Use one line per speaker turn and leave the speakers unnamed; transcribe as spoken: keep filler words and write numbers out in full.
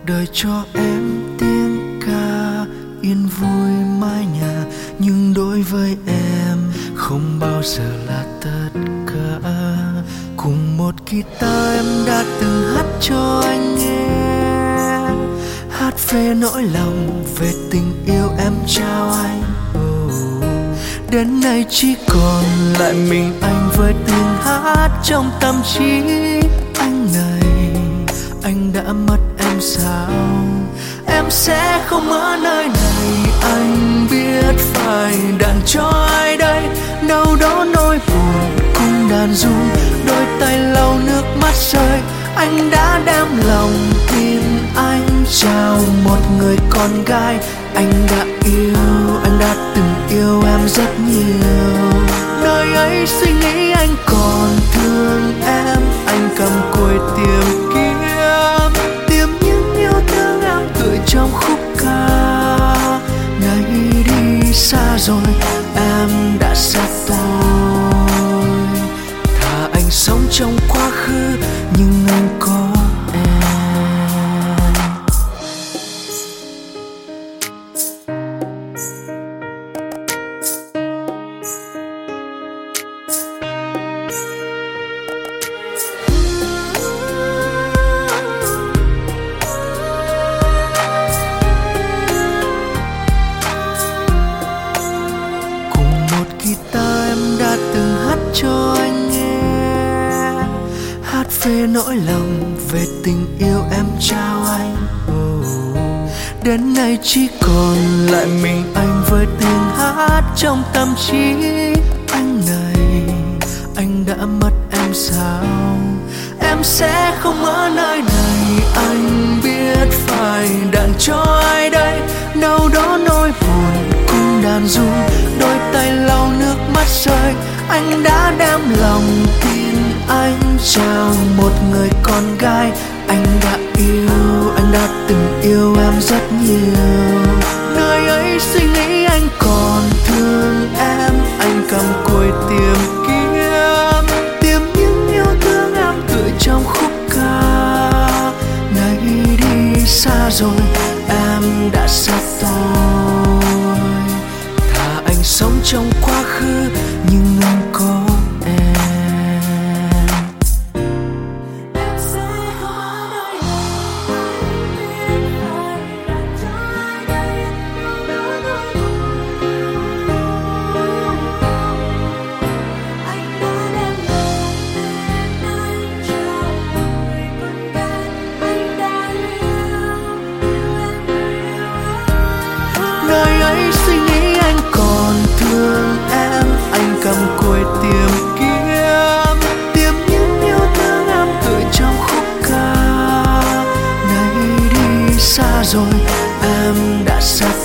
đời cho em tiếng ca yên vui mái nhà, nhưng đối với em không bao giờ là tất cả. Cùng một guitar em đã từng hát cho anh nghe, hát về nỗi lòng, về tình yêu em trao anh. Oh. Đến nay chỉ còn lại mình anh với tiếng hát trong tâm trí. Anh này, anh đã mất em sao? Em sẽ không ở nơi này, anh biết phải đàn cho ai đây? Đâu đó nỗi buồn cùng đàn ru, đôi tay lau nước mắt rơi. Anh đã đem lòng tin anh chào một người con gái. Anh đã yêu, anh đã từng yêu em rất nhiều. Nơi ấy suy nghĩ anh còn thương em, anh cầm cùi tìm kiếm, tìm những yêu thương em gửi trong khúc ca. Ngày đi xa rồi, em đã xa tôi. Thà anh sống trong quá khứ, nhưng anh có em. Cùng một guitar em đã từng hát cho anh nghe, hát về nỗi lòng, về tình yêu em trao anh. Oh. Đến nay chỉ còn lại mình anh với tiếng hát trong tâm trí. Anh này, anh đã mất em sao? Em sẽ không ở nơi này, anh biết phải đàn cho ai đây? Đâu đó nỗi buồn cùng đàn ru, đôi tay lau nước mắt rơi. Anh đã đem lòng tin anh chào một người con gái. Anh đã yêu, anh đã từng yêu em rất nhiều. Nơi ấy suy nghĩ anh còn thương em, anh cầm cùi tìm kiếm, tìm những yêu thương em gửi trong khúc ca. Ngày đi xa rồi, em đã xa tôi. Thà anh sống trong quá khứ, nhưng anh có em. Nơi ấy suy nghĩ anh còn thương em, anh cầm cùi tìm kiếm, tìm những yêu thương em gửi trong khúc ca. Ngày đi xa rồi, em đã xa